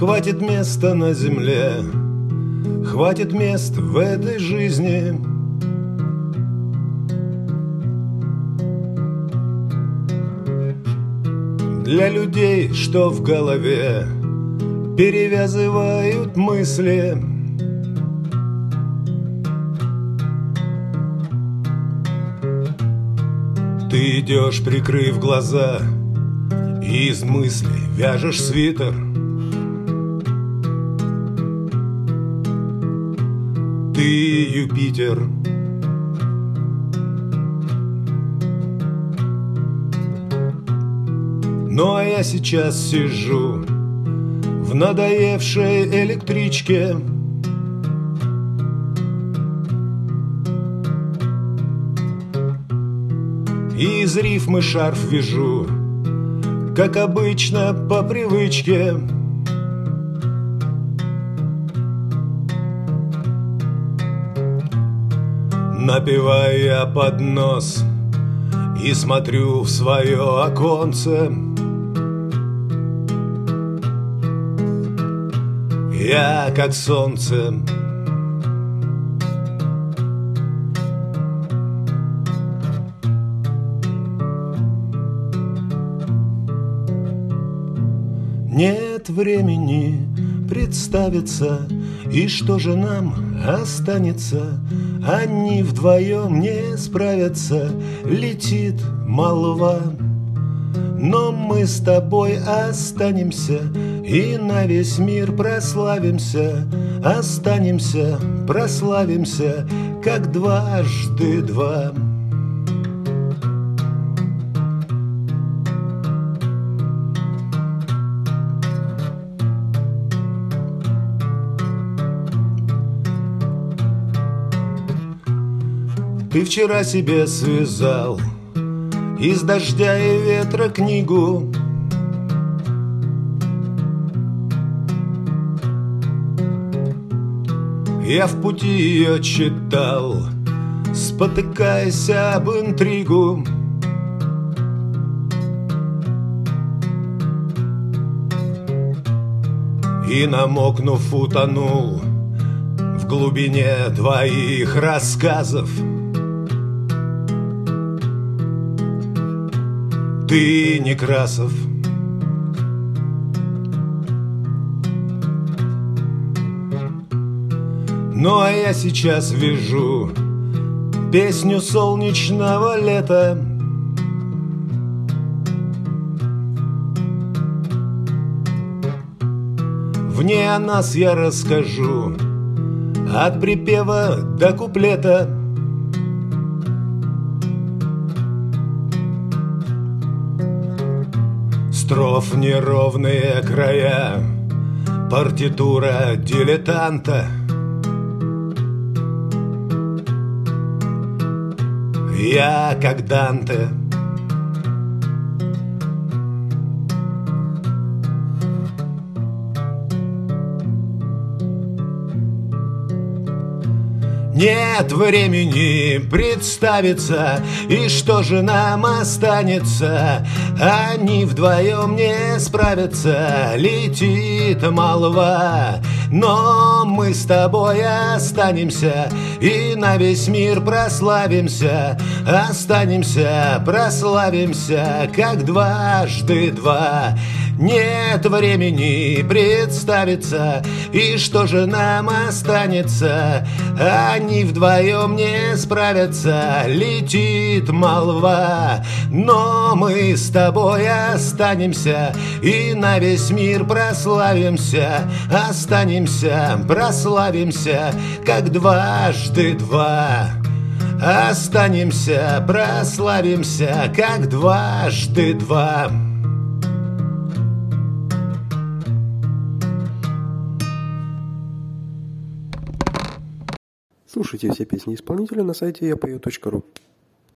Хватит места на земле, хватит мест в этой жизни. Для людей, что в голове перевязывают мысли. Ты идешь, прикрыв глаза, и из мысли вяжешь свитер. Ты Юпитер. Ну а я сейчас сижу в надоевшей электричке. И из рифмы шарф вяжу, как обычно, по привычке. Напеваю я под нос и смотрю в свое оконце. Я как солнце. Нет времени представиться, и что же нам останется? Они вдвоем не справятся, летит молва. Но мы с тобой останемся и на весь мир прославимся. Останемся, прославимся, как дважды два. Ты вчера себе связал из дождя и ветра книгу. Я в пути ее читал, спотыкаясь об интригу. И, намокнув, утонул в глубине твоих рассказов. Ты Некрасов. Ну а я сейчас вяжу песню солнечного лета. В ней о нас я расскажу от припева до куплета. Строф неровные края, партитура дилетанта. Я как Данте. Нет времени представиться, и что же нам останется? Они вдвоем не справятся, летит молва. Но мы с тобой останемся и на весь мир прославимся. Останемся, прославимся, как дважды два. Нет времени представиться, и что же нам останется? Они вдвоем не справятся, летит молва. Но мы с тобой останемся и на весь мир прославимся. Останемся, прославимся, как дважды два. Останемся, прославимся, как дважды два. Слушайте все песни исполнителя на сайте yapою.ru.